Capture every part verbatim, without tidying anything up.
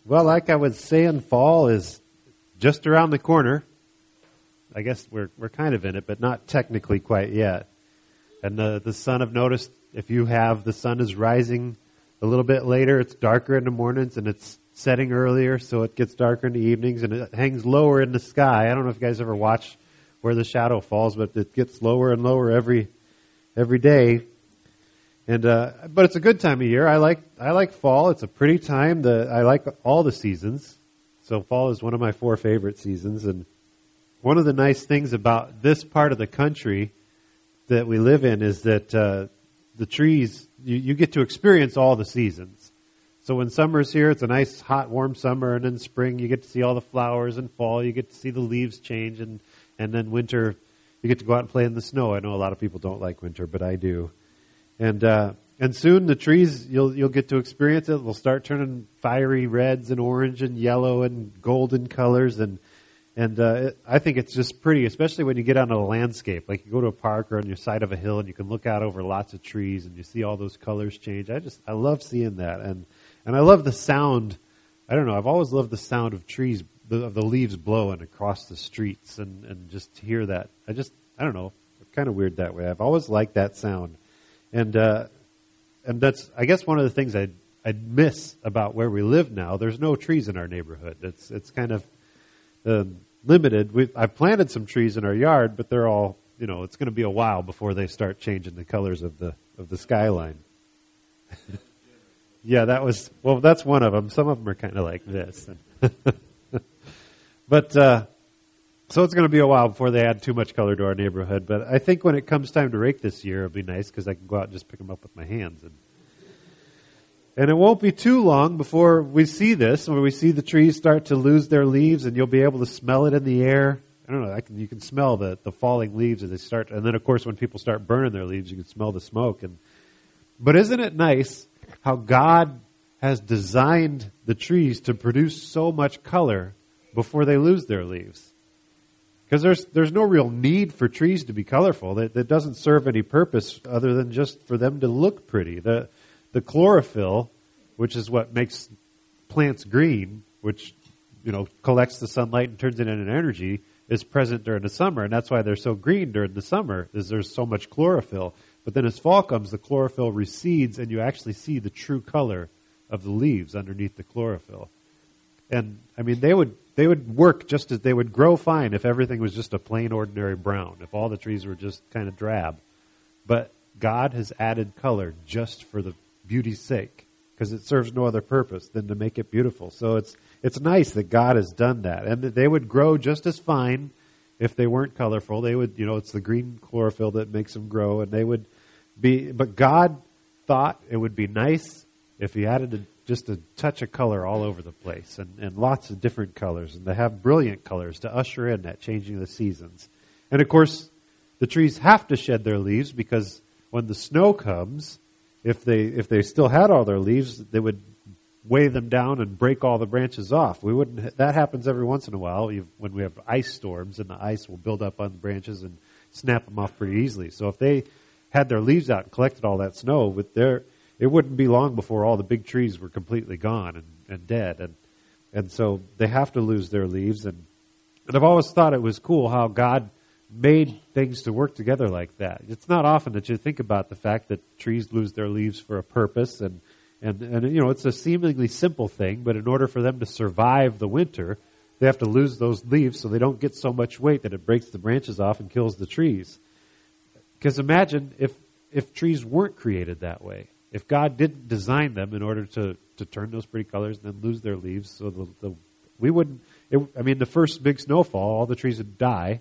Well, like I was saying, fall is just around the corner. I guess we're we're kind of in it, but not technically quite yet. And the the sun, I've noticed, if you have, the sun is rising a little bit later. It's darker in the mornings, and it's setting earlier, so it gets darker in the evenings, and it hangs lower in the sky. I don't know if you guys ever watch where the shadow falls, but it gets lower and lower every every day. And uh, but it's a good time of year. I like I like fall. It's a pretty time. The I like all the seasons. So fall is one of my four favorite seasons. And one of the nice things about this part of the country that we live in is that uh, the trees, you, you get to experience all the seasons. So when summer's here, it's a nice, hot, warm summer, and in spring you get to see all the flowers, and fall you get to see the leaves change, and, and then winter you get to go out and play in the snow. I know a lot of people don't like winter, but I do. And uh, and soon the trees, you'll you'll get to experience it. They'll start turning fiery reds and orange and yellow and golden colors, and and uh, it, I think it's just pretty, especially when you get on a landscape. Like you go to a park or on your side of a hill, and you can look out over lots of trees, and you see all those colors change. I just I love seeing that, and and I love the sound. I don't know. I've always loved the sound of trees, of the leaves blowing across the streets, and and just to hear that. I just I don't know. It's kind of weird that way. I've always liked that sound. And uh, and that's, I guess, one of the things I I miss about where we live now. There's no trees in our neighborhood. It's it's kind of uh, limited. We I've planted some trees in our yard, but they're all, you know, it's going to be a while before they start changing the colors of the of the skyline. Yeah, that was, well, that's one of them. Some of them are kind of like this. But uh, so it's going to be a while before they add too much color to our neighborhood. But I think when it comes time to rake this year, it'll be nice because I can go out and just pick them up with my hands. And, and it won't be too long before we see this, where we see the trees start to lose their leaves, and you'll be able to smell it in the air. I don't know, I can, you can smell the, the falling leaves as they start. And then, of course, when people start burning their leaves, you can smell the smoke. And But isn't it nice how God has designed the trees to produce so much color before they lose their leaves? Because there's there's no real need for trees to be colorful. That, that doesn't serve any purpose other than just for them to look pretty. The the chlorophyll, which is what makes plants green, which, you know, collects the sunlight and turns it into energy, is present during the summer, and that's why they're so green during the summer, is there's so much chlorophyll. But then as fall comes, the chlorophyll recedes, and you actually see the true color of the leaves underneath the chlorophyll. And I mean, they would they would work just as they would grow fine if everything was just a plain ordinary brown, if all the trees were just kind of drab. But God has added color just for the beauty's sake, because it serves no other purpose than to make it beautiful. So it's it's nice that God has done that, and that they would grow just as fine if they weren't colorful. They would, you know, it's the green chlorophyll that makes them grow, and they would be. But God thought it would be nice if He added a, just a touch of color all over the place, and, and lots of different colors, and to have brilliant colors to usher in that changing of the seasons. And of course, the trees have to shed their leaves, because when the snow comes, if they if they still had all their leaves, they would weigh them down and break all the branches off. We wouldn't. That happens every once in a while when we have ice storms, and the ice will build up on the branches and snap them off pretty easily. So if they had their leaves out and collected all that snow with their it wouldn't be long before all the big trees were completely gone and, and dead. And and so they have to lose their leaves. And, and I've always thought it was cool how God made things to work together like that. It's not often that you think about the fact that trees lose their leaves for a purpose. And, and, and you know, it's a seemingly simple thing, but in order for them to survive the winter, they have to lose those leaves so they don't get so much weight that it breaks the branches off and kills the trees. Because imagine if, if trees weren't created that way. If God didn't design them in order to, to turn those pretty colors and then lose their leaves, so the, the we wouldn't. It, I mean, the first big snowfall, all the trees would die,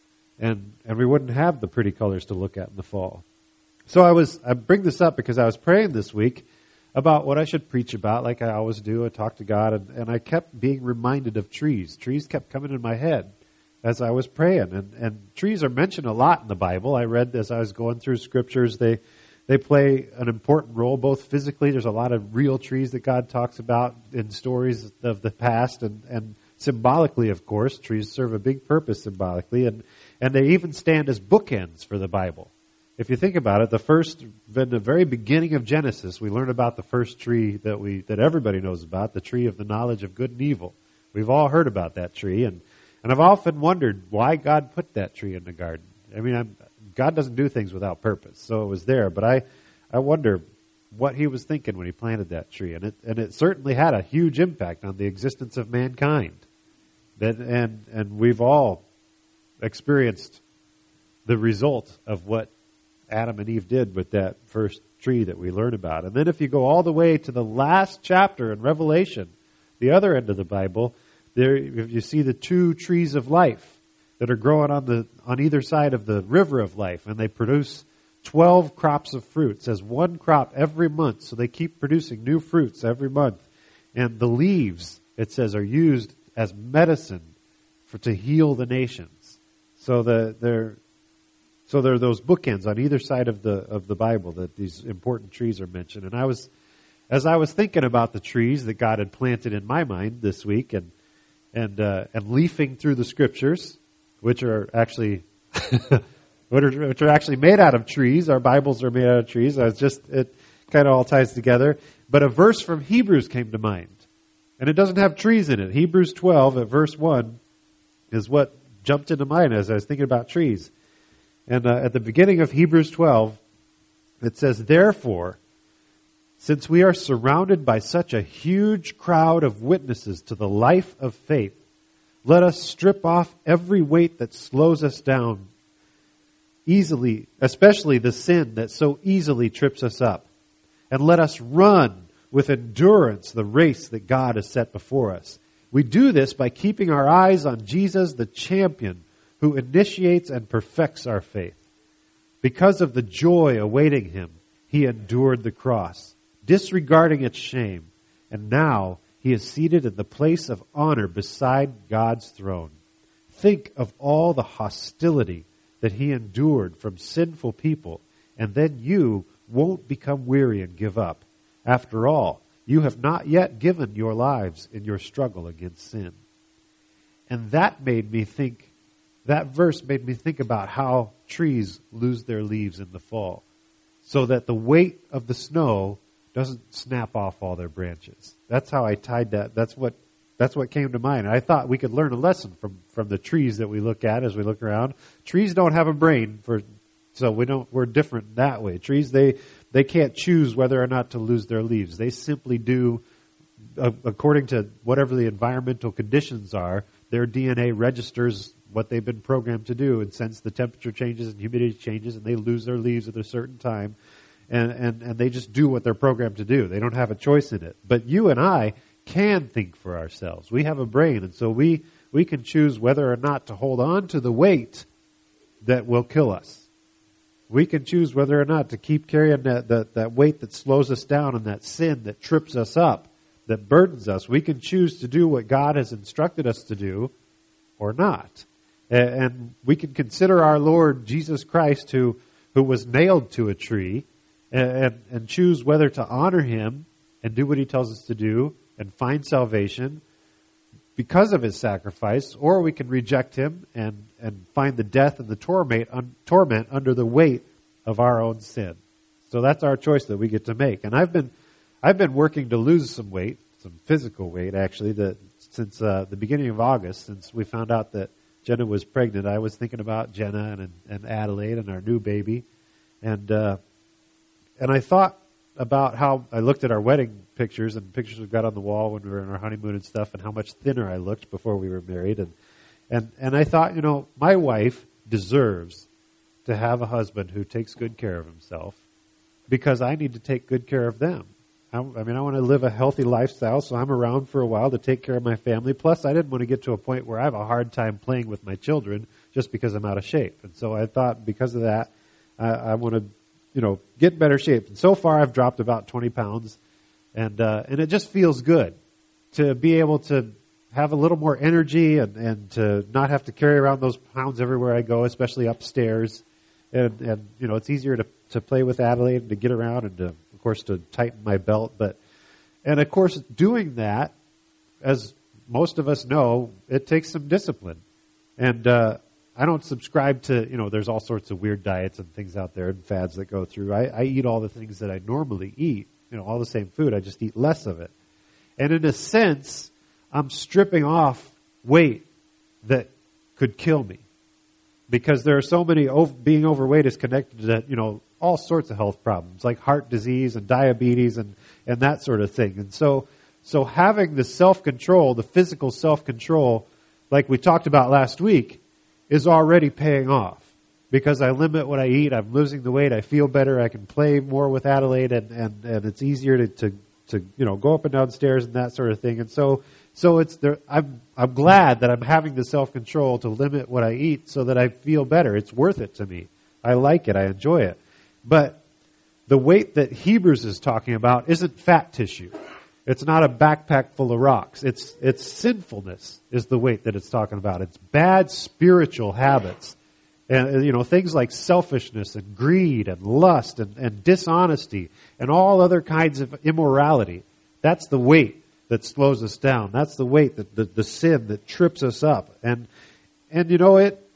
and and we wouldn't have the pretty colors to look at in the fall. So I was I bring this up because I was praying this week about what I should preach about, like I always do. I talk to God, and, and I kept being reminded of trees. Trees kept coming in my head as I was praying, and and trees are mentioned a lot in the Bible. I read as I was going through scriptures. They They play an important role, both physically. There's a lot of real trees that God talks about in stories of the past, and, and symbolically, of course, trees serve a big purpose symbolically, and, and they even stand as bookends for the Bible. if you think about it, the first, in the very beginning of Genesis, we learn about the first tree that we that everybody knows about, the tree of the knowledge of good and evil. We've all heard about that tree, and, and I've often wondered why God put that tree in the garden. I mean, I'm, God doesn't do things without purpose, so it was there. But I, I wonder what he was thinking when he planted that tree, and it and it certainly had a huge impact on the existence of mankind. That and and we've all experienced the result of what Adam and Eve did with that first tree that we learn about. And then if you go all the way to the last chapter in Revelation, the other end of the Bible, there you see the two trees of life that are growing on the on either side of the river of life, and they produce twelve crops of fruit. It says one crop every month, so they keep producing new fruits every month. And the leaves, it says, are used as medicine for to heal the nations. So the they're so there are those bookends on either side of the of the Bible that these important trees are mentioned. And I was as I was thinking about the trees that God had planted in my mind this week, and and uh, and leafing through the scriptures, which are actually which are actually made out of trees. Our Bibles are made out of trees. I was just it kind of all ties together. But a verse from Hebrews came to mind, and it doesn't have trees in it. Hebrews twelve at verse one is what jumped into mind as I was thinking about trees. And uh, at the beginning of Hebrews twelve, it says, "Therefore, since we are surrounded by such a huge crowd of witnesses to the life of faith, let us strip off every weight that slows us down easily, especially the sin that so easily trips us up. And let us run with endurance the race that God has set before us. We do this by keeping our eyes on Jesus, the champion, who initiates and perfects our faith. Because of the joy awaiting him, he endured the cross, disregarding its shame, and now he is seated in the place of honor beside God's throne. Think of all the hostility that he endured from sinful people, and then you won't become weary and give up. After all, you have not yet given your lives in your struggle against sin." And that made me think, that verse made me think about how trees lose their leaves in the fall, so that the weight of the snow doesn't snap off all their branches. That's how I tied that. That's what that's what came to mind. And I thought we could learn a lesson from, from the trees that we look at as we look around. Trees don't have a brain, for so we don't we're different that way. Trees, they they can't choose whether or not to lose their leaves. They simply do uh, according to whatever the environmental conditions are. Their D N A registers what they've been programmed to do, and since the temperature changes and humidity changes, and they lose their leaves at a certain time. And, and, and they just do what they're programmed to do. They don't have a choice in it. But you and I can think for ourselves. We have a brain, and so we, we can choose whether or not to hold on to the weight that will kill us. We can choose whether or not to keep carrying that, that, that weight that slows us down and that sin that trips us up, that burdens us. We can choose to do what God has instructed us to do or not. And, and we can consider our Lord Jesus Christ, who, who was nailed to a tree, And, and choose whether to honor him and do what he tells us to do and find salvation because of his sacrifice, or we can reject him and, and find the death and the torment, un, torment under the weight of our own sin. So that's our choice that we get to make. And I've been I've been working to lose some weight, some physical weight actually, that since uh, the beginning of August, since we found out that Jenna was pregnant. I was thinking about Jenna and, and Adelaide and our new baby, and uh, And I thought about how I looked at our wedding pictures and pictures we've got on the wall when we were in our honeymoon and stuff, and how much thinner I looked before we were married. And, and, and I thought, you know, my wife deserves to have a husband who takes good care of himself, because I need to take good care of them. I, I mean, I want to live a healthy lifestyle, so I'm around for a while to take care of my family. Plus, I didn't want to get to a point where I have a hard time playing with my children just because I'm out of shape. And so I thought, because of that, I, I want to you know, get in better shape. And so far I've dropped about twenty pounds, and uh, and it just feels good to be able to have a little more energy and, and to not have to carry around those pounds everywhere I go, especially upstairs. And, and you know, it's easier to, to play with Adelaide and to get around and to, of course, to tighten my belt. But, and of course, doing that, as most of us know, it takes some discipline. And, uh, I don't subscribe to, you know, there's all sorts of weird diets and things out there and fads that go through. I, I eat all the things that I normally eat, you know, all the same food. I just eat less of it. And in a sense, I'm stripping off weight that could kill me. Because there are so many, being overweight is connected to, you know, all sorts of health problems, like heart disease and diabetes and, and that sort of thing. And so, so having the self-control, the physical self-control, like we talked about last week, is already paying off. Because I limit what I eat, I'm losing the weight, I feel better, I can play more with Adelaide, and, and, and it's easier to, to, to, you know, go up and down stairs and that sort of thing. And so, so it's there, I'm, I'm glad that I'm having the self-control to limit what I eat so that I feel better. It's worth it to me. I like it, I enjoy it. But the weight that Hebrews is talking about isn't fat tissue. It's not a backpack full of rocks. It's, it's sinfulness is the weight that it's talking about. It's bad spiritual habits. And, you know, things like selfishness and greed and lust and, and dishonesty and all other kinds of immorality. That's the weight that slows us down. That's the weight, that the, the sin that trips us up. And, and you know, it,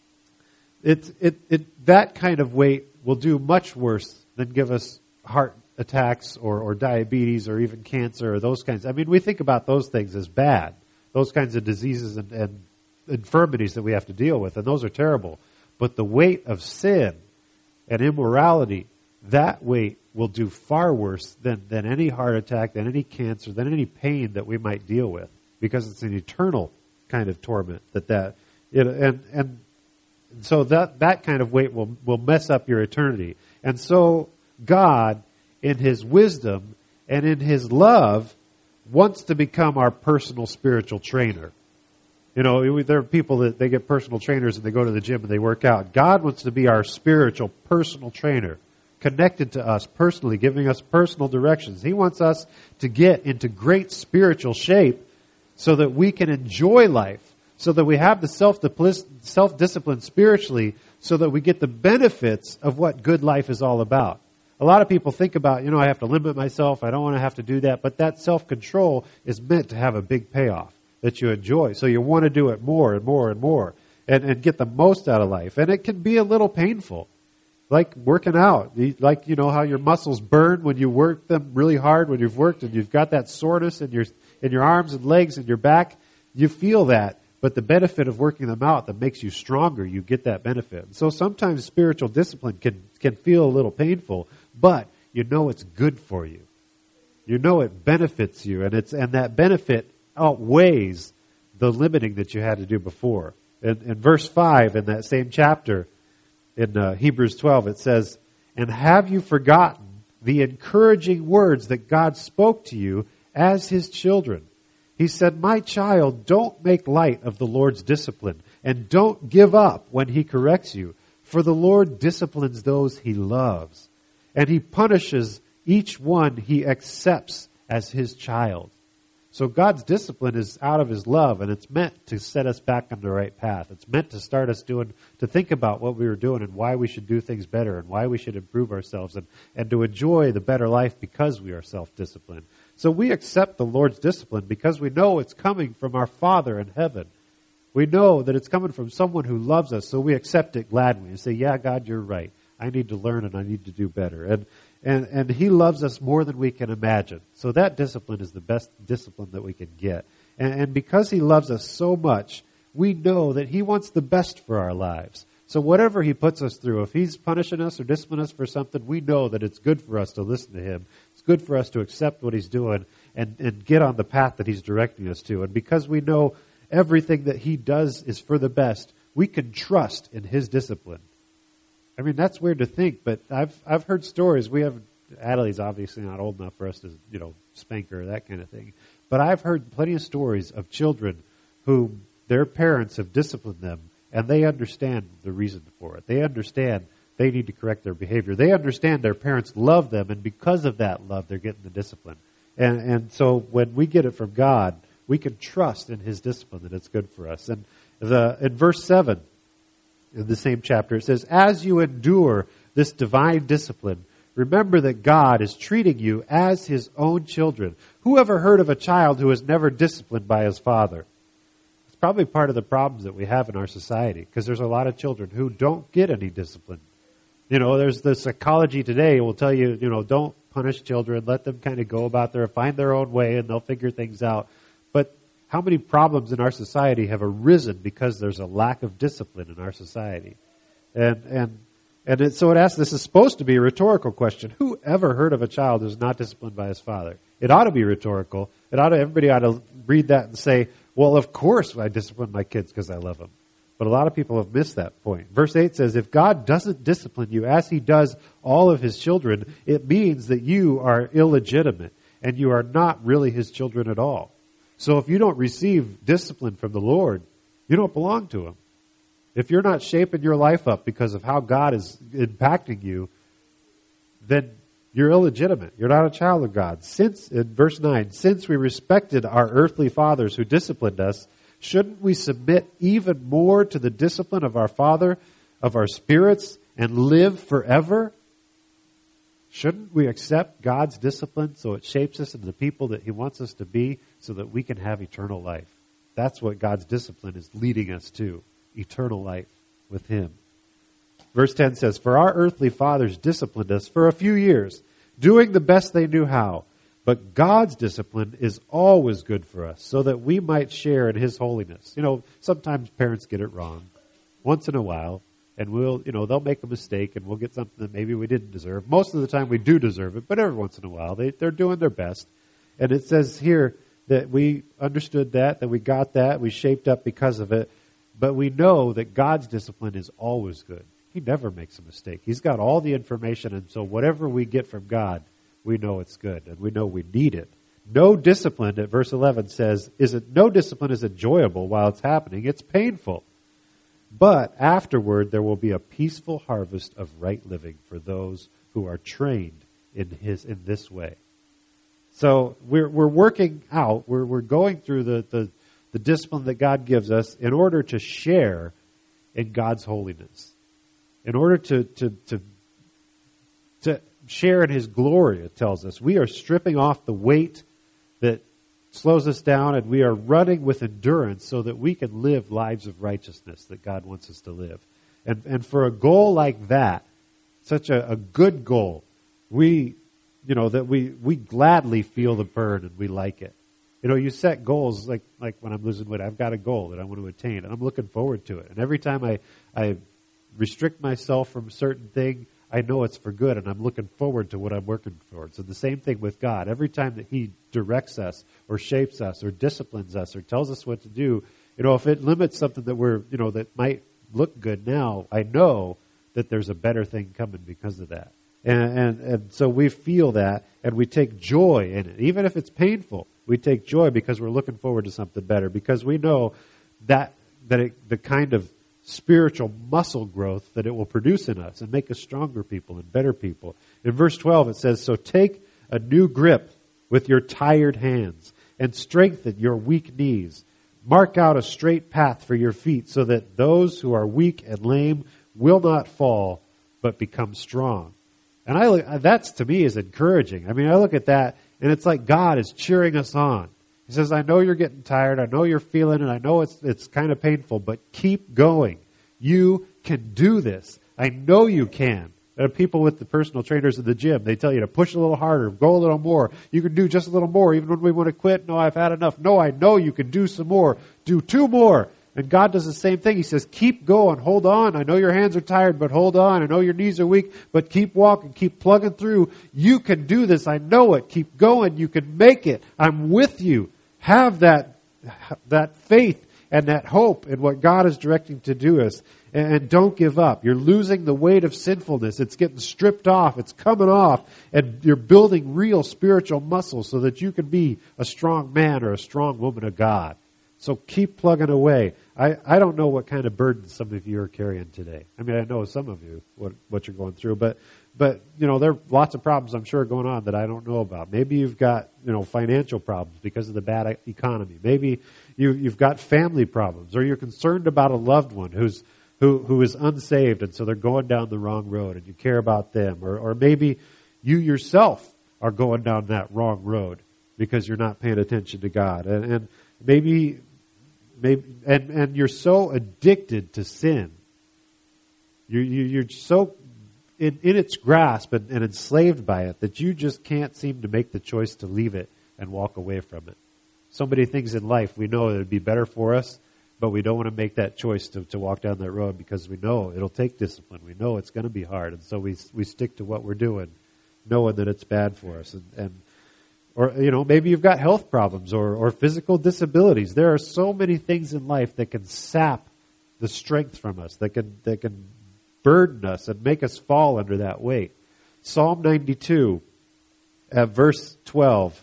it, it, it, that kind of weight will do much worse than give us heart attacks or, or diabetes or even cancer or those kinds. I mean, we think about those things as bad, those kinds of diseases and, and infirmities that we have to deal with, and those are terrible. But the weight of sin and immorality, that weight will do far worse than, than any heart attack, than any cancer, than any pain that we might deal with, because it's an eternal kind of torment that that, it, and, and so that, that kind of weight will, will mess up your eternity. And so God, in His wisdom and in His love, wants to become our personal spiritual trainer. You know, there are people that they get personal trainers and they go to the gym and they work out. God wants to be our spiritual personal trainer, connected to us personally, giving us personal directions. He wants us to get into great spiritual shape so that we can enjoy life, so that we have the self-discipline spiritually, so that we get the benefits of what good life is all about. A lot of people think about, you know, I have to limit myself, I don't want to have to do that, but that self-control is meant to have a big payoff that you enjoy. So you want to do it more and more and more and, and get the most out of life. And it can be a little painful, like working out. Like, you know, how your muscles burn when you work them really hard, when you've worked and you've got that soreness in your, in your arms and legs and your back. You feel that, but the benefit of working them out that makes you stronger, you get that benefit. And so sometimes spiritual discipline can, can feel a little painful, but you know it's good for you. You know it benefits you, and it's and that benefit outweighs the limiting that you had to do before. In, in verse five in that same chapter, in uh, Hebrews twelve, it says, "And have you forgotten the encouraging words that God spoke to you as His children? He said, 'My child, don't make light of the Lord's discipline, and don't give up when He corrects you. For the Lord disciplines those He loves, and He punishes each one He accepts as His child.'" So God's discipline is out of His love, and it's meant to set us back on the right path. It's meant to start us doing, to think about what we were doing and why we should do things better and why we should improve ourselves and, and to enjoy the better life because we are self-disciplined. So we accept the Lord's discipline because we know it's coming from our Father in heaven. We know that it's coming from someone who loves us, so we accept it gladly and say, yeah, God, you're right. I need to learn and I need to do better. And And, and He loves us more than we can imagine. So that discipline is the best discipline that we can get. And, and because He loves us so much, we know that He wants the best for our lives. So whatever He puts us through, if He's punishing us or disciplining us for something, we know that it's good for us to listen to Him. It's good for us to accept what He's doing and, and get on the path that He's directing us to. And because we know everything that He does is for the best, we can trust in His discipline. I mean, that's weird to think, but I've I've heard stories. We have, Adelaide's obviously not old enough for us to, you know, spank her or that kind of thing. But I've heard plenty of stories of children who their parents have disciplined them, and they understand the reason for it. They understand they need to correct their behavior. They understand their parents love them, and because of that love, they're getting the discipline. And and so when we get it from God, we can trust in His discipline that it's good for us. And the in verse seven, in the same chapter, it says, "As you endure this divine discipline, remember that God is treating you as His own children. Who ever heard of a child who is never disciplined by his father?" It's probably part of the problems that we have in our society, because there's a lot of children who don't get any discipline. You know, there's the psychology today will tell you, you know, don't punish children, let them kind of go about their, find their own way, and they'll figure things out. But how many problems in our society have arisen because there's a lack of discipline in our society? And and and it, so it asks, this is supposed to be a rhetorical question. Who ever heard of a child who's not disciplined by his father? It ought to be rhetorical. It ought to, everybody ought to read that and say, well, of course I discipline my kids because I love them. But a lot of people have missed that point. Verse eight says, if God doesn't discipline you as he does all of his children, it means that you are illegitimate and you are not really his children at all. So if you don't receive discipline from the Lord, you don't belong to him. If you're not shaping your life up because of how God is impacting you, then you're illegitimate. You're not a child of God. Since, in verse nine, since we respected our earthly fathers who disciplined us, shouldn't we submit even more to the discipline of our Father, of our spirits, and live forever? Shouldn't we accept God's discipline so it shapes us into the people that he wants us to be so that we can have eternal life? That's what God's discipline is leading us to, eternal life with him. Verse ten says, for our earthly fathers disciplined us for a few years, doing the best they knew how. But God's discipline is always good for us, so that we might share in his holiness. You know, sometimes parents get it wrong, once in a while, and we'll, you know, they'll make a mistake and we'll get something that maybe we didn't deserve. Most of the time we do deserve it, but every once in a while they, they're doing their best. And it says here that we understood that, that we got that, we shaped up because of it, but we know that God's discipline is always good. He never makes a mistake. He's got all the information, and so whatever we get from God, we know it's good, and we know we need it. No discipline, at verse eleven says, is it, no discipline is enjoyable while it's happening. It's painful. But afterward, there will be a peaceful harvest of right living for those who are trained in his in this way. So we're we're working out, we're we're going through the, the, the discipline that God gives us in order to share in God's holiness. In order to to to to share in his glory, it tells us. We are stripping off the weight that slows us down, and we are running with endurance so that we can live lives of righteousness that God wants us to live. And and for a goal like that, such a, a good goal, we, you know, that we, we gladly feel the burn and we like it. You know, you set goals like, like when I'm losing weight, I've got a goal that I want to attain, and I'm looking forward to it. And every time I, I restrict myself from a certain thing, I know it's for good, and I'm looking forward to what I'm working towards. And the same thing with God. Every time that he directs us or shapes us or disciplines us or tells us what to do, you know, if it limits something that we're, you know, that might look good now, I know that there's a better thing coming because of that. And, and, and so we feel that, and we take joy in it. Even if it's painful, we take joy because we're looking forward to something better, because we know that, that it, the kind of spiritual muscle growth that it will produce in us and make us stronger people and better people. In verse twelve it says, so take a new grip with your tired hands and strengthen your weak knees. Mark out a straight path for your feet so that those who are weak and lame will not fall but become strong. And I look, that's to me is encouraging. I mean, I look at that and it's like God is cheering us on. He says, I know you're getting tired. I know you're feeling it. I know it's it's kind of painful, but keep going. You can do this. I know you can. There are people with the personal trainers in the gym. They tell you to push a little harder, go a little more. You can do just a little more. Even when we want to quit, no, I've had enough. No, I know you can do some more. Do two more. And God does the same thing. He says, keep going. Hold on. I know your hands are tired, but hold on. I know your knees are weak, but keep walking. Keep plugging through. You can do this. I know it. Keep going. You can make it. I'm with you. Have that, that faith and that hope in what God is directing to do us. And don't give up. You're losing the weight of sinfulness. It's getting stripped off. It's coming off. And you're building real spiritual muscle so that you can be a strong man or a strong woman of God. So keep plugging away. I, I don't know what kind of burden some of you are carrying today. I mean, I know some of you, what, what you're going through. But, but, you know, there are lots of problems I'm sure going on that I don't know about. Maybe you've got, you know, financial problems because of the bad economy. Maybe you, you've got family problems, or you're concerned about a loved one who's who who is unsaved, and so they're going down the wrong road, and you care about them. Or, or maybe you yourself are going down that wrong road because you're not paying attention to God. And, and maybe maybe, and, and you're so addicted to sin. You, you, you're so in, in its grasp and, and enslaved by it that you just can't seem to make the choice to leave it and walk away from it. So many things in life we know that it would be better for us, but we don't want to make that choice to, to walk down that road because we know it'll take discipline. We know it's going to be hard, and so we we stick to what we're doing, knowing that it's bad for us. And, and or you know, maybe you've got health problems or or physical disabilities. There are so many things in life that can sap the strength from us, that can that can burden us and make us fall under that weight. Psalm ninety-two, at verse twelve,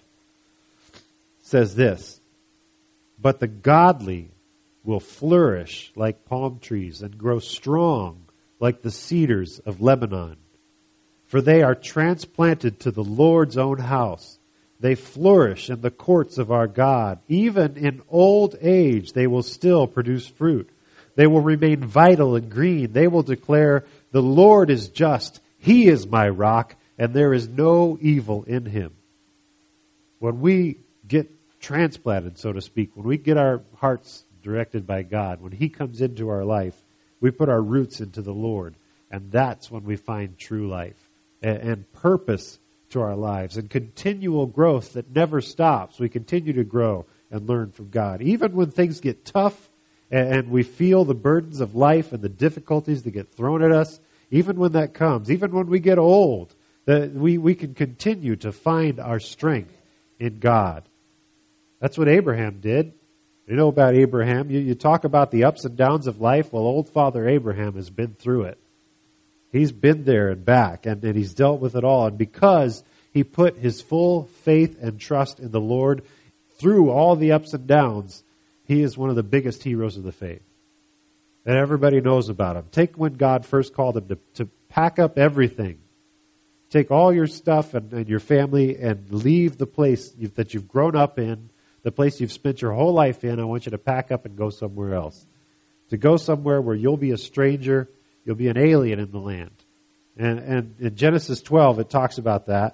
says this: "But the godly will flourish like palm trees and grow strong like the cedars of Lebanon. For they are transplanted to the Lord's own house. They flourish in the courts of our God. Even in old age they will still produce fruit. They will remain vital and green. They will declare, 'The Lord is just. He is my rock, and there is no evil in him.'" When we get transplanted, so to speak, when we get our hearts directed by God, when he comes into our life, we put our roots into the Lord, and that's when we find true life and, and purpose to our lives and continual growth that never stops. We continue to grow and learn from God. Even when things get tough and, and we feel the burdens of life and the difficulties that get thrown at us, even when that comes, even when we get old, that we, we can continue to find our strength in God. That's what Abraham did. You know about Abraham. You, you talk about the ups and downs of life. Well, old Father Abraham has been through it. He's been there and back, and, and he's dealt with it all. And because he put his full faith and trust in the Lord through all the ups and downs, he is one of the biggest heroes of the faith. And everybody knows about him. Take when God first called him to, to pack up everything. Take all your stuff and, and your family and leave the place you've, that you've grown up in, the place you've spent your whole life in. I want you to pack up and go somewhere else. To go somewhere where you'll be a stranger, you'll be an alien in the land. And, and in Genesis twelve, it talks about that.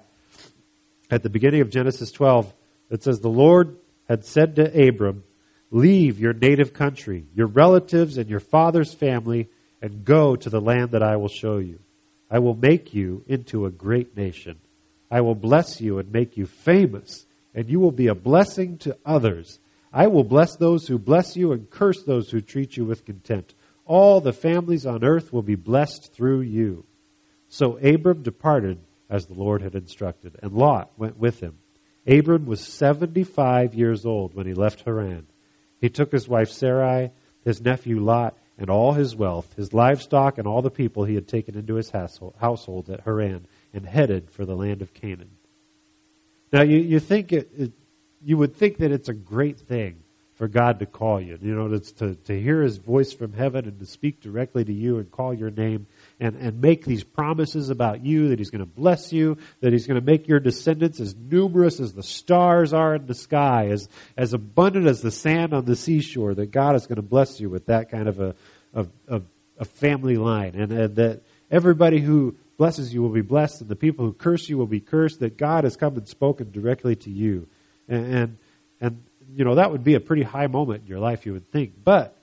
At the beginning of Genesis twelve, it says, "The Lord had said to Abram, 'Leave your native country, your relatives and your father's family, and go to the land that I will show you. I will make you into a great nation. I will bless you and make you famous, and you will be a blessing to others. I will bless those who bless you and curse those who treat you with contempt. All the families on earth will be blessed through you.' So Abram departed as the Lord had instructed, and Lot went with him. Abram was seventy-five years old when he left Haran. He took his wife Sarai, his nephew Lot, and all his wealth, his livestock, and all the people he had taken into his household at Haran, and headed for the land of Canaan." Now, you, you think it, it, you would think that it's a great thing for God to call you, you know, to, to hear his voice from heaven and to speak directly to you and call your name and, and make these promises about you, that he's going to bless you, that he's going to make your descendants as numerous as the stars are in the sky, as, as abundant as the sand on the seashore, that God is going to bless you with that kind of a, of, of, a family line, and, and that everybody who blesses you will be blessed, and the people who curse you will be cursed, that God has come and spoken directly to you. And, and, and you know, that would be a pretty high moment in your life, you would think. But,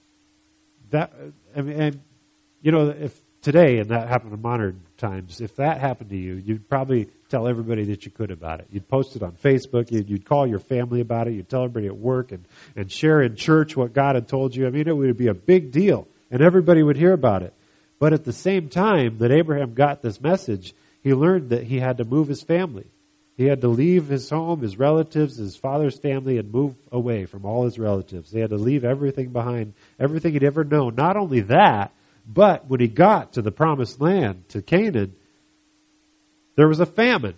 that, I mean, and, you know, if today, and that happened in modern times, if that happened to you, you'd probably tell everybody that you could about it. You'd post it on Facebook, you'd, you'd call your family about it, you'd tell everybody at work, and, and share in church what God had told you. I mean, it would be a big deal, and everybody would hear about it. But at the same time that Abraham got this message, he learned that he had to move his family. He had to leave his home, his relatives, his father's family, and move away from all his relatives. He had to leave everything behind, everything he'd ever known. Not only that, but when he got to the promised land, to Canaan, there was a famine.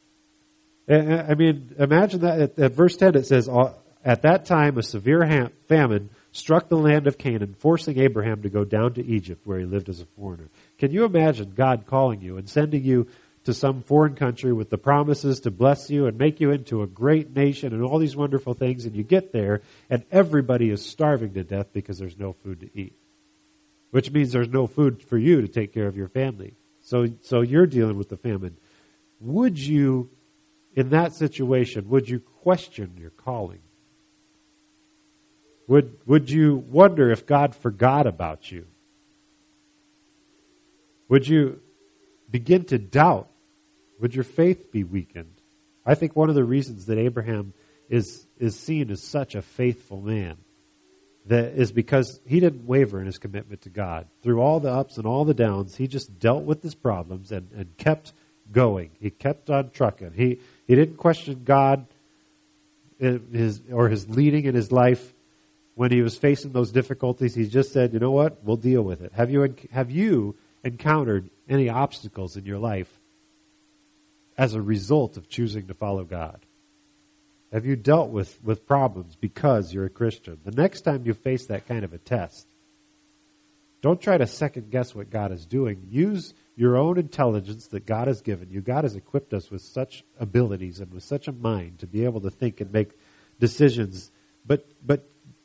I mean, imagine that. At, at verse ten it says, "At that time a severe famine struck the land of Canaan, forcing Abraham to go down to Egypt, where he lived as a foreigner." Can you imagine God calling you and sending you to some foreign country with the promises to bless you and make you into a great nation and all these wonderful things, and you get there and everybody is starving to death because there's no food to eat, which means there's no food for you to take care of your family. So, so you're dealing with the famine. Would you, in that situation, would you question your calling? Would, would you wonder if God forgot about you? Would you begin to doubt? Would your faith be weakened? I think one of the reasons that Abraham is, is seen as such a faithful man that is because he didn't waver in his commitment to God. Through all the ups and all the downs, he just dealt with his problems and, and kept going. He kept on trucking. He, he didn't question God in his, or his leading in his life when he was facing those difficulties. He just said, you know what, we'll deal with it. Have you, have you encountered any obstacles in your life as a result of choosing to follow God? Have you dealt with, with problems because you're a Christian? The next time you face that kind of a test, don't try to second guess what God is doing. Use your own intelligence that God has given you. God has equipped us with such abilities and with such a mind to be able to think and make decisions. But, but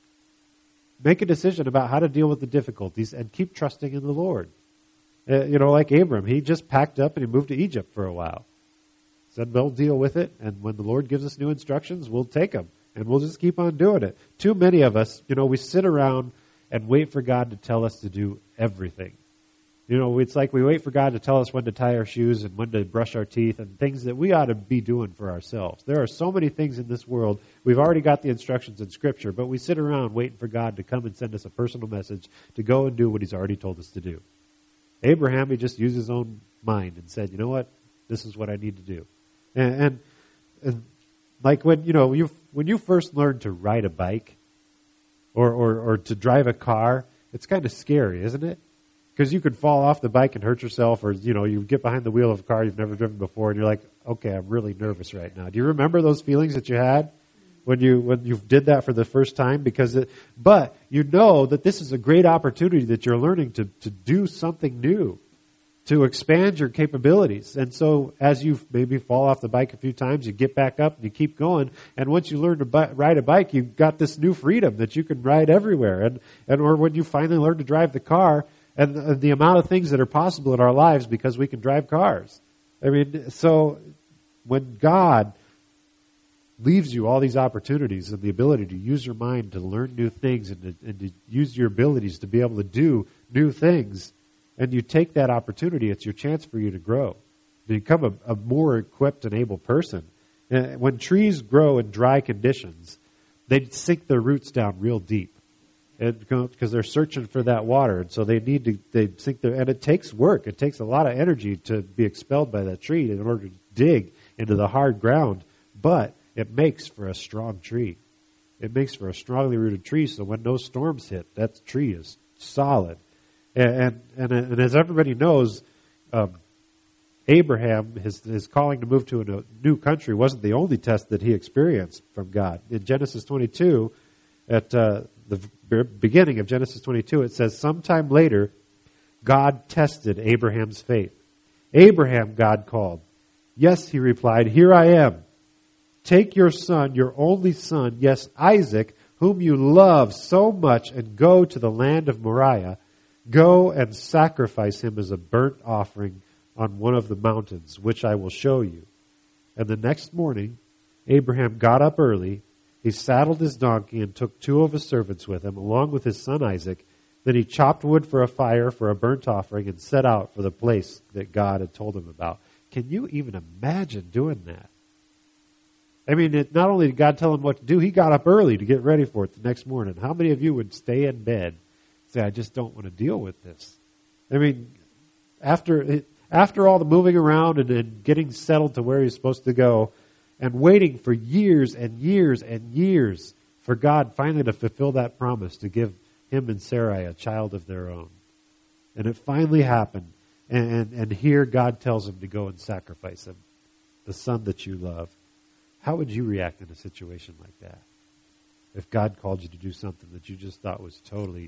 make a decision about how to deal with the difficulties and keep trusting in the Lord. Uh, you know, like Abram, he just packed up and he moved to Egypt for a while. Said, we'll deal with it, and when the Lord gives us new instructions, we'll take them, and we'll just keep on doing it. Too many of us, you know, we sit around and wait for God to tell us to do everything. You know, it's like we wait for God to tell us when to tie our shoes and when to brush our teeth and things that we ought to be doing for ourselves. There are so many things in this world. We've already got the instructions in Scripture, but we sit around waiting for God to come and send us a personal message to go and do what He's already told us to do. Abraham, he just used his own mind and said, you know what, this is what I need to do. And, and, and like when, you know, you when you first learn to ride a bike or, or, or to drive a car, it's kind of scary, isn't it? Because you could fall off the bike and hurt yourself, or, you know, you get behind the wheel of a car you've never driven before and you're like, okay, I'm really nervous right now. Do you remember those feelings that you had when you when you did that for the first time? Because it, but you know that this is a great opportunity that you're learning to, to do something new, to expand your capabilities. And so as you maybe fall off the bike a few times, you get back up and you keep going. And once you learn to bi- ride a bike, you've got this new freedom that you can ride everywhere. And, and or when you finally learn to drive the car, and the, the amount of things that are possible in our lives because we can drive cars. I mean, so when God leaves you all these opportunities and the ability to use your mind to learn new things and to, and to use your abilities to be able to do new things, and you take that opportunity, it's your chance for you to grow, to become a, a more equipped and able person. And when trees grow in dry conditions, they sink their roots down real deep, because they're searching for that water, and so they need to they sink their. And it takes work. It takes a lot of energy to be expelled by that tree in order to dig into the hard ground. But it makes for a strong tree. It makes for a strongly rooted tree. So when those storms hit, that tree is solid. And and, and as everybody knows, um, Abraham, his, his calling to move to a new country wasn't the only test that he experienced from God. In Genesis twenty-two, at uh, the beginning of Genesis twenty-two, it says, sometime later, God tested Abraham's faith. Abraham, God called. Yes, he replied, here I am. Take your son, your only son, yes, Isaac, whom you love so much, and go to the land of Moriah. Go and sacrifice him as a burnt offering on one of the mountains, which I will show you. And the next morning, Abraham got up early. He saddled his donkey and took two of his servants with him, along with his son Isaac. Then he chopped wood for a fire for a burnt offering and set out for the place that God had told him about. Can you even imagine doing that? I mean, it, not only did God tell him what to do, he got up early to get ready for it the next morning. How many of you would stay in bed and say, I just don't want to deal with this? I mean, after after all the moving around and, and getting settled to where he's supposed to go and waiting for years and years and years for God finally to fulfill that promise to give him and Sarai a child of their own. And it finally happened. And, and, and here God tells him to go and sacrifice him, the son that you love. How would you react in a situation like that? If God called you to do something that you just thought was totally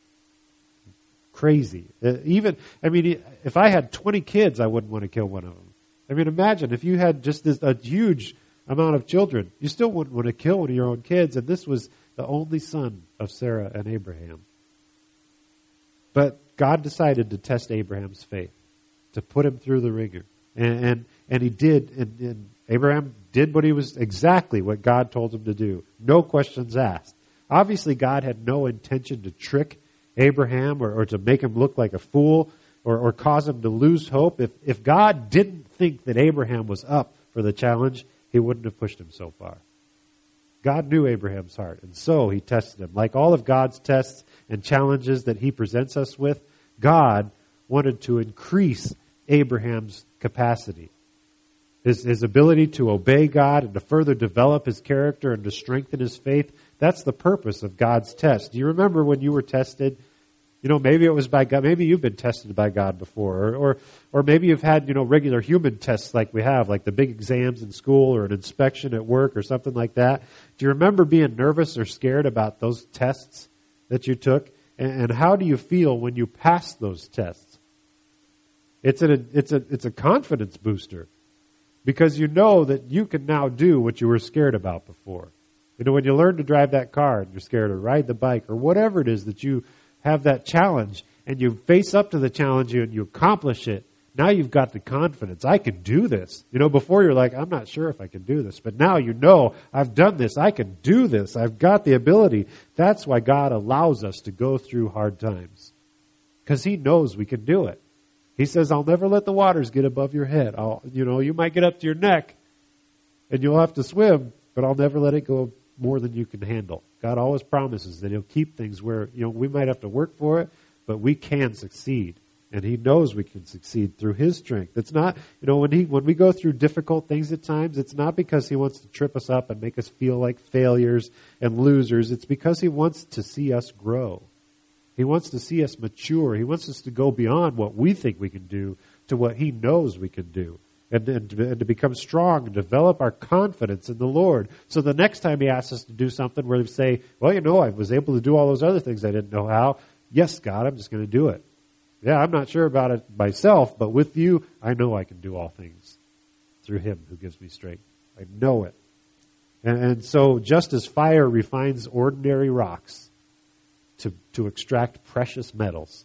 crazy. Uh, even, I mean, if I had twenty kids, I wouldn't want to kill one of them. I mean, imagine if you had just this, a huge amount of children, you still wouldn't want to kill one of your own kids. And this was the only son of Sarah and Abraham. But God decided to test Abraham's faith, to put him through the ringer. And and, and he did, and, and Abraham did what he was, exactly what God told him to do. No questions asked. Obviously, God had no intention to trick Abraham or, or to make him look like a fool or, or cause him to lose hope. If, if God didn't think that Abraham was up for the challenge, he wouldn't have pushed him so far. God knew Abraham's heart, and so he tested him. Like all of God's tests and challenges that he presents us with, God wanted to increase Abraham's capacity. His, his ability to obey God and to further develop his character and to strengthen his faith. That's the purpose of God's test. Do you remember when you were tested? You know, maybe it was by God. Maybe you've been tested by God before. Or, or, or maybe you've had, you know, regular human tests like we have, like the big exams in school or an inspection at work or something like that. Do you remember being nervous or scared about those tests that you took? And, and how do you feel when you pass those tests? It's a, it's a, it's a confidence booster. Because you know that you can now do what you were scared about before. You know, when you learn to drive that car and you're scared to ride the bike or whatever it is that you have that challenge and you face up to the challenge and you accomplish it, now you've got the confidence. I can do this. You know, before you're like, I'm not sure if I can do this. But now you know, I've done this. I can do this. I've got the ability. That's why God allows us to go through hard times. Because He knows we can do it. He says, I'll never let the waters get above your head. I'll, you know, you might get up to your neck and you'll have to swim, but I'll never let it go more than you can handle. God always promises that He'll keep things where, you know, we might have to work for it, but we can succeed. And He knows we can succeed through His strength. It's not, you know, when He, when we go through difficult things at times, it's not because He wants to trip us up and make us feel like failures and losers. It's because He wants to see us grow. He wants to see us mature. He wants us to go beyond what we think we can do to what He knows we can do. And, and, to, and to become strong and develop our confidence in the Lord. So the next time He asks us to do something where we say, well, you know, I was able to do all those other things I didn't know how. Yes, God, I'm just going to do it. Yeah, I'm not sure about it myself, but with You, I know I can do all things through Him who gives me strength. I know it. And, and so just as fire refines ordinary rocks, To, to extract precious metals,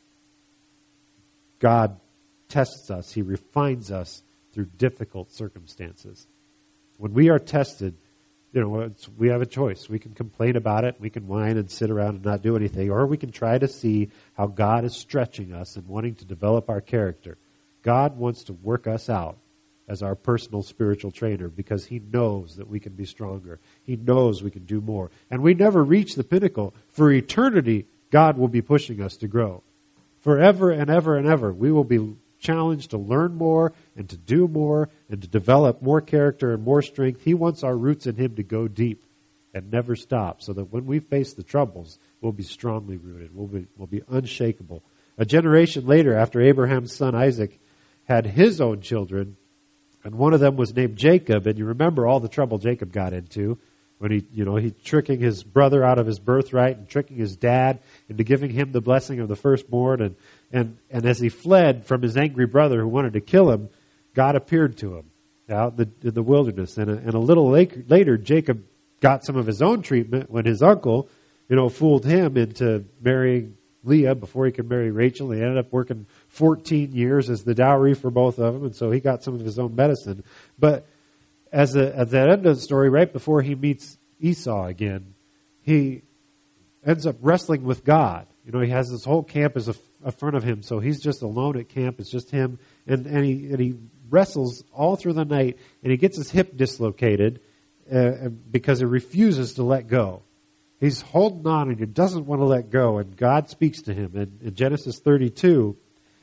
God tests us. He refines us through difficult circumstances. When we are tested, you know, it's, we have a choice. We can complain about it. We can whine and sit around and not do anything. Or we can try to see how God is stretching us and wanting to develop our character. God wants to work us out as our personal spiritual trainer because He knows that we can be stronger. He knows we can do more. And we never reach the pinnacle. For eternity, God will be pushing us to grow. Forever and ever and ever, we will be challenged to learn more and to do more and to develop more character and more strength. He wants our roots in Him to go deep and never stop so that when we face the troubles, we'll be strongly rooted. We'll be, we'll be unshakable. A generation later, after Abraham's son Isaac had his own children, and one of them was named Jacob, and you remember all the trouble Jacob got into when he, you know, he tricking his brother out of his birthright and tricking his dad into giving him the blessing of the firstborn. And, and, and as he fled from his angry brother who wanted to kill him, God appeared to him out in the, in the wilderness. And a, and a little later, Jacob got some of his own treatment when his uncle, you know, fooled him into marrying Leah before he could marry Rachel. They ended up working fourteen years as the dowry for both of them, and so he got some of his own medicine. But as a, at the end of the story, right before he meets Esau again, he ends up wrestling with God. You know, he has this whole camp as a, a front of him, so he's just alone at camp. It's just him, and, and he and he wrestles all through the night, and he gets his hip dislocated uh, because he refuses to let go. He's holding on and he doesn't want to let go. And God speaks to him. And in Genesis thirty-two,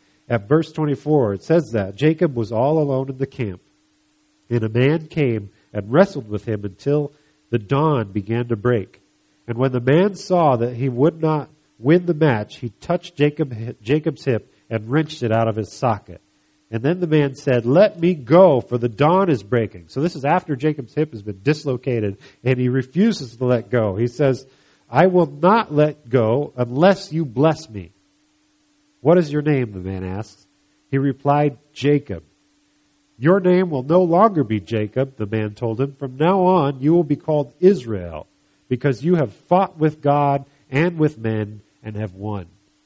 at verse twenty-four, it says that Jacob was all alone in the camp. And a man came and wrestled with him until the dawn began to break. And when the man saw that he would not win the match, he touched Jacob, Jacob's hip and wrenched it out of his socket. And then the man said, let me go, for the dawn is breaking. So this is after Jacob's hip has been dislocated, and he refuses to let go. He says, I will not let go unless you bless me. What is your name? The man asks. He replied, Jacob. Your name will no longer be Jacob, the man told him. From now on, you will be called Israel, because you have fought with God and with men and have won.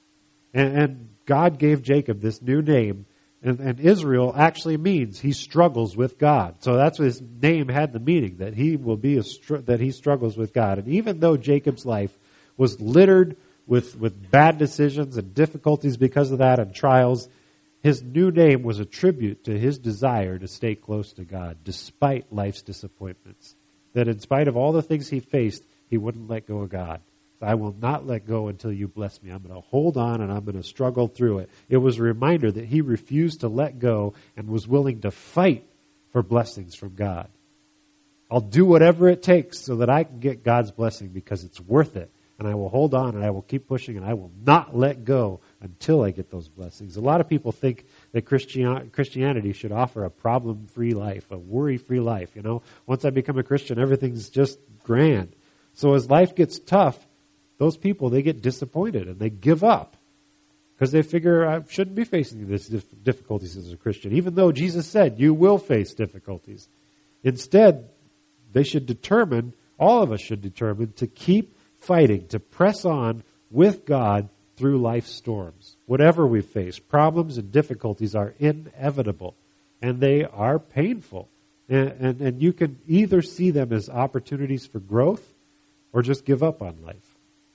And, and God gave Jacob this new name. And, and Israel actually means he struggles with God. So that's what his name had the meaning, that he will be a str- that he struggles with God. And even though Jacob's life was littered with, with bad decisions and difficulties because of that and trials, his new name was a tribute to his desire to stay close to God despite life's disappointments. That in spite of all the things he faced, he wouldn't let go of God. I will not let go until you bless me. I'm going to hold on and I'm going to struggle through it. It was a reminder that he refused to let go and was willing to fight for blessings from God. I'll do whatever it takes so that I can get God's blessing because it's worth it. And I will hold on and I will keep pushing and I will not let go until I get those blessings. A lot of people think that Christian, Christianity should offer a problem-free life, a worry-free life. You know, once I become a Christian, everything's just grand. So as life gets tough, those people, they get disappointed and they give up because they figure I shouldn't be facing these difficulties as a Christian, even though Jesus said you will face difficulties. Instead, they should determine, all of us should determine, to keep fighting, to press on with God through life's storms. Whatever we face, problems and difficulties are inevitable and they are painful. And, and, and you can either see them as opportunities for growth or just give up on life.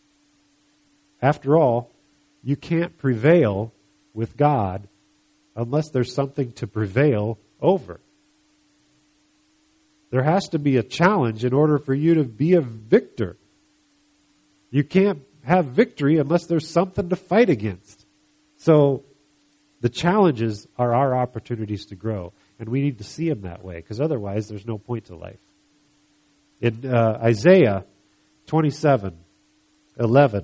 After all, you can't prevail with God unless there's something to prevail over. There has to be a challenge in order for you to be a victor. You can't have victory unless there's something to fight against. So the challenges are our opportunities to grow, and we need to see them that way, because otherwise there's no point to life. In uh, Isaiah twenty-seven eleven,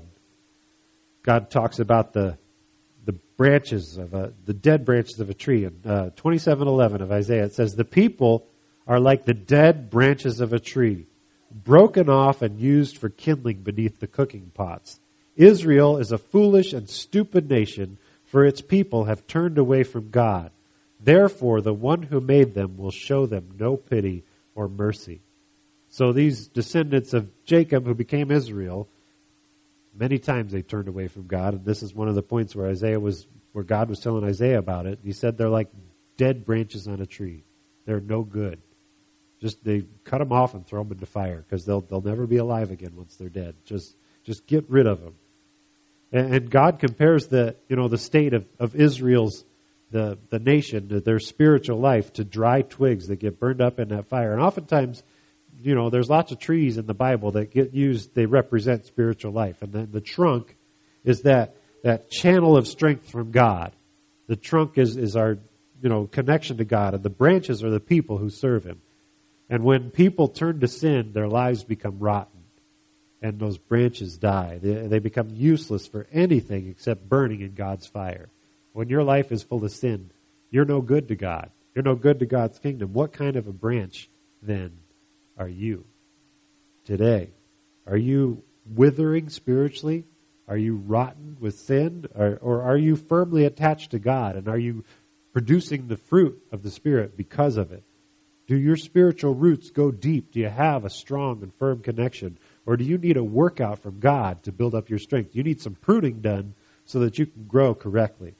God talks about the the branches of a, the dead branches of a tree. In uh, twenty-seven eleven of Isaiah, it says, "The people are like the dead branches of a tree, broken off and used for kindling beneath the cooking pots. Israel is a foolish and stupid nation, for its people have turned away from God. Therefore, the one who made them will show them no pity or mercy." So these descendants of Jacob who became Israel, many times they turned away from God, and this is one of the points where Isaiah was, where God was telling Isaiah about it. He said they're like dead branches on a tree. They're no good. Just they cut them off and throw them into fire because they'll they'll never be alive again once they're dead. Just just get rid of them. And, and God compares the you know the state of, of Israel's the the nation, their spiritual life, to dry twigs that get burned up in that fire. And oftentimes, you know, there's lots of trees in the Bible that get used, they represent spiritual life. And then the trunk is that, that channel of strength from God. The trunk is, is our, you know, connection to God, and the branches are the people who serve Him. And when people turn to sin, their lives become rotten, and those branches die. They, they become useless for anything except burning in God's fire. When your life is full of sin, you're no good to God. You're no good to God's kingdom. What kind of a branch, then, are you today? Are you withering spiritually? Are you rotten with sin? Or, or are you firmly attached to God? And are you producing the fruit of the Spirit because of it? Do your spiritual roots go deep? Do you have a strong and firm connection? Or do you need a workout from God to build up your strength? You need some pruning done so that you can grow correctly,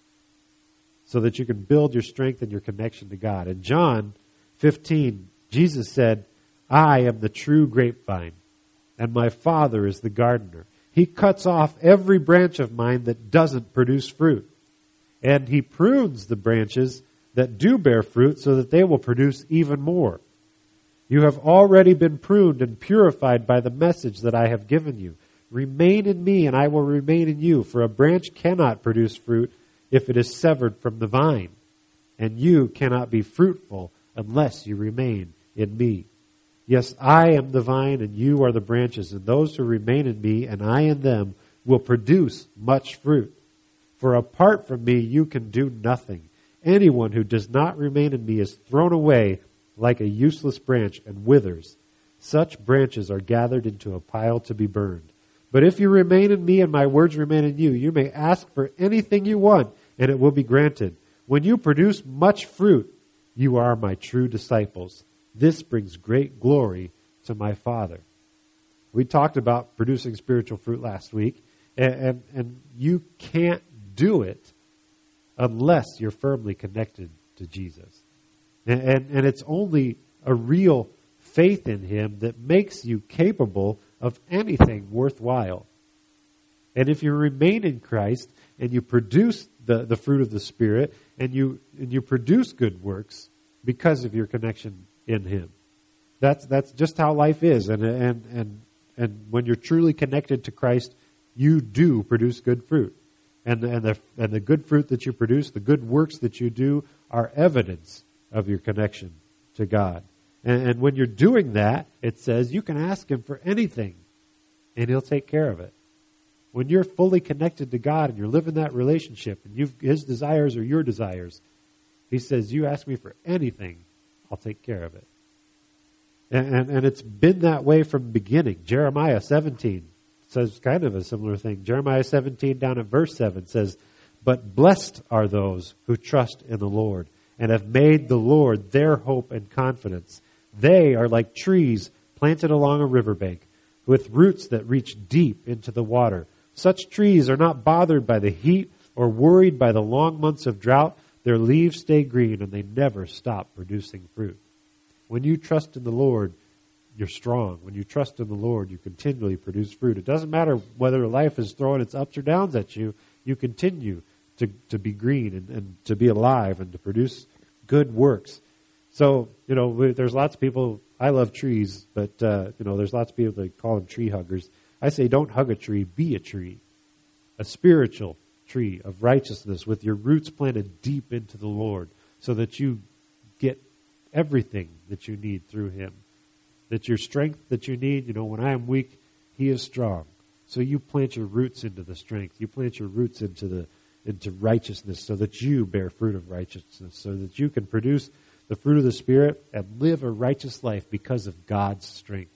so that you can build your strength and your connection to God. In John fifteen, Jesus said, "I am the true grapevine, and my Father is the gardener. He cuts off every branch of mine that doesn't produce fruit, and He prunes the branches that do bear fruit so that they will produce even more. You have already been pruned and purified by the message that I have given you. Remain in me, and I will remain in you, for a branch cannot produce fruit if it is severed from the vine, and you cannot be fruitful unless you remain in me. Yes, I am the vine and you are the branches, and those who remain in me and I in them will produce much fruit. For apart from me you can do nothing. Anyone who does not remain in me is thrown away like a useless branch and withers. Such branches are gathered into a pile to be burned. But if you remain in me and my words remain in you, you may ask for anything you want and it will be granted. When you produce much fruit, you are my true disciples. This brings great glory to my Father." We talked about producing spiritual fruit last week, and, and, and you can't do it unless you're firmly connected to Jesus. And, and, and it's only a real faith in Him that makes you capable of anything worthwhile. And if you remain in Christ and you produce the, the fruit of the Spirit and you and you produce good works because of your connection in Him. That's that's just how life is. And and and and when you're truly connected to Christ, you do produce good fruit. And and the and the good fruit that you produce, the good works that you do, are evidence of your connection to God. And, and when you're doing that, it says you can ask Him for anything, and He'll take care of it. When you're fully connected to God and you're living that relationship, and you've, His desires are your desires, He says, you ask me for anything, I'll take care of it. And, and, and it's been that way from the beginning. Jeremiah seventeen says kind of a similar thing. Jeremiah seventeen down at verse seven says, but blessed are those who trust in the Lord and have made the Lord their hope and confidence. They are like trees planted along a riverbank with roots that reach deep into the water. Such trees are not bothered by the heat or worried by the long months of drought. Their leaves stay green and they never stop producing fruit. When you trust in the Lord, you're strong. When you trust in the Lord, you continually produce fruit. It doesn't matter whether life is throwing its ups or downs at you. You continue to, to be green and, and to be alive and to produce good works. So, you know, we, there's lots of people, I love trees, but, uh, you know, there's lots of people that call them tree huggers. I say don't hug a tree, be a tree. A spiritual tree of righteousness with your roots planted deep into the Lord so that you get everything that you need through Him. That your strength that you need, you know, when I am weak, He is strong. So you plant your roots into the strength. You plant your roots into the into righteousness so that you bear fruit of righteousness, so that you can produce the fruit of the Spirit and live a righteous life because of God's strength.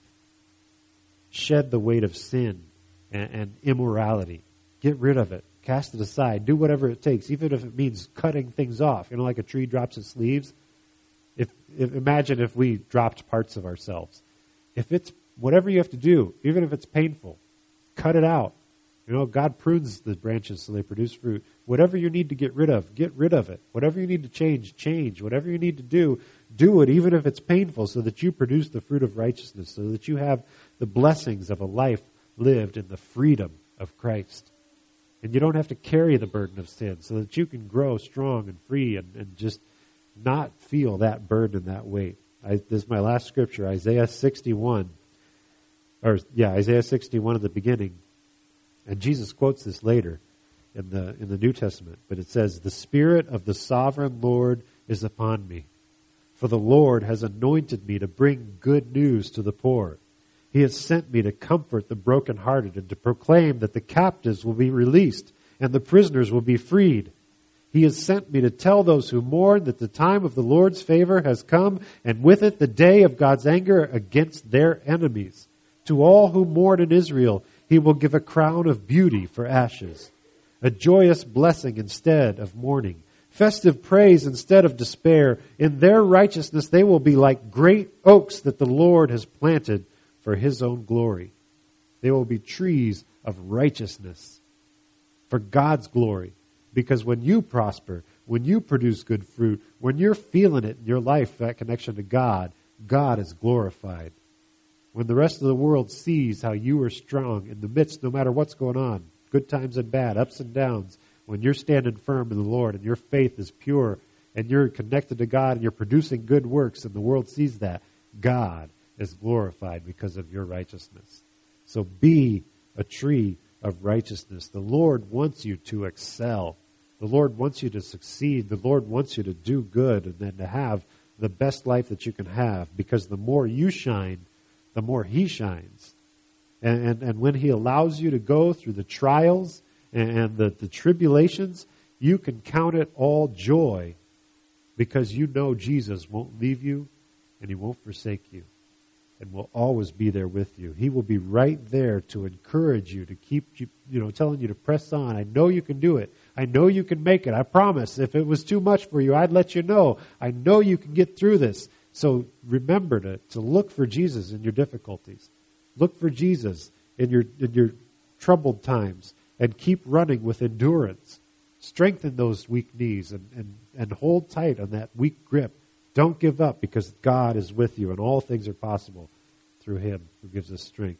Shed the weight of sin and, and immorality. Get rid of it. Cast it aside. Do whatever it takes, even if it means cutting things off. You know, like a tree drops its leaves. If, if imagine if we dropped parts of ourselves. If it's whatever you have to do, even if it's painful, cut it out. You know, God prunes the branches so they produce fruit. Whatever you need to get rid of, get rid of it. Whatever you need to change, change. Whatever you need to do, do it, even if it's painful, so that you produce the fruit of righteousness, so that you have the blessings of a life lived in the freedom of Christ. And you don't have to carry the burden of sin, so that you can grow strong and free and, and just not feel that burden and that weight. I, this is my last scripture, Isaiah sixty-one. Or, yeah, Isaiah sixty-one at the beginning. And Jesus quotes this later in the in the New Testament. But it says, the Spirit of the sovereign Lord is upon me. For the Lord has anointed me to bring good news to the poor. He has sent me to comfort the brokenhearted and to proclaim that the captives will be released and the prisoners will be freed. He has sent me to tell those who mourn that the time of the Lord's favor has come, and with it the day of God's anger against their enemies. To all who mourn in Israel, He will give a crown of beauty for ashes, a joyous blessing instead of mourning, festive praise instead of despair. In their righteousness they will be like great oaks that the Lord has planted for His own glory. They will be trees of righteousness for God's glory. Because when you prosper, when you produce good fruit, when you're feeling it in your life, that connection to God, God is glorified. When the rest of the world sees how you are strong in the midst, no matter what's going on, good times and bad, ups and downs, when you're standing firm in the Lord and your faith is pure and you're connected to God and you're producing good works and the world sees that, God is glorified because of your righteousness. So be a tree of righteousness. The Lord wants you to excel. The Lord wants you to succeed. The Lord wants you to do good and then to have the best life that you can have, because the more you shine, the more He shines. And, and, and when He allows you to go through the trials and, and the, the tribulations, you can count it all joy, because you know Jesus won't leave you and He won't forsake you and will always be there with you. He will be right there to encourage you, to keep you, you know, telling you to press on. I know you can do it. I know you can make it. I promise. If it was too much for you, I'd let you know. I know you can get through this. So remember to, to look for Jesus in your difficulties. Look for Jesus in your in your troubled times, and keep running with endurance. Strengthen those weak knees and, and, and hold tight on that weak grip. Don't give up, because God is with you and all things are possible through Him who gives us strength. Keep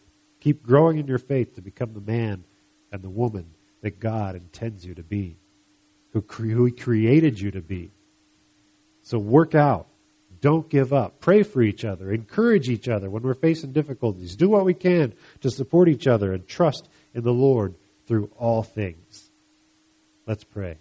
Keep growing in your faith to become the man and the woman that God intends you to be, who, cre- who He created you to be. So work out. Don't give up. Pray for each other. Encourage each other when we're facing difficulties. Do what we can to support each other and trust in the Lord through all things. Let's pray.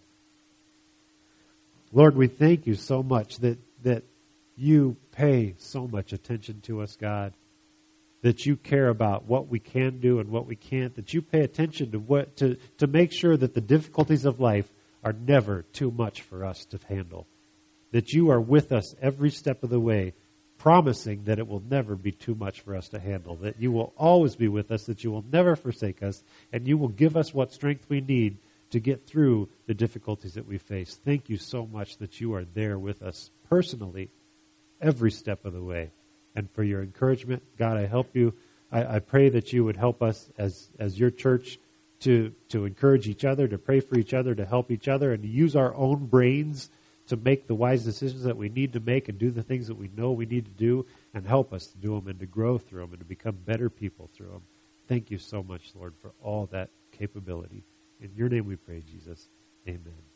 Lord, we thank you so much that, that you pay so much attention to us, God, that you care about what we can do and what we can't, that you pay attention to what to, to make sure that the difficulties of life are never too much for us to handle. That you are with us every step of the way, promising that it will never be too much for us to handle, that you will always be with us, that you will never forsake us, and you will give us what strength we need to get through the difficulties that we face. Thank you so much that you are there with us personally every step of the way. And for your encouragement, God, I help you. I, I pray that you would help us as, as your church to, to encourage each other, to pray for each other, to help each other, and to use our own brains to make the wise decisions that we need to make and do the things that we know we need to do, and help us to do them and to grow through them and to become better people through them. Thank you so much, Lord, for all that capability. In your name we pray, Jesus. Amen.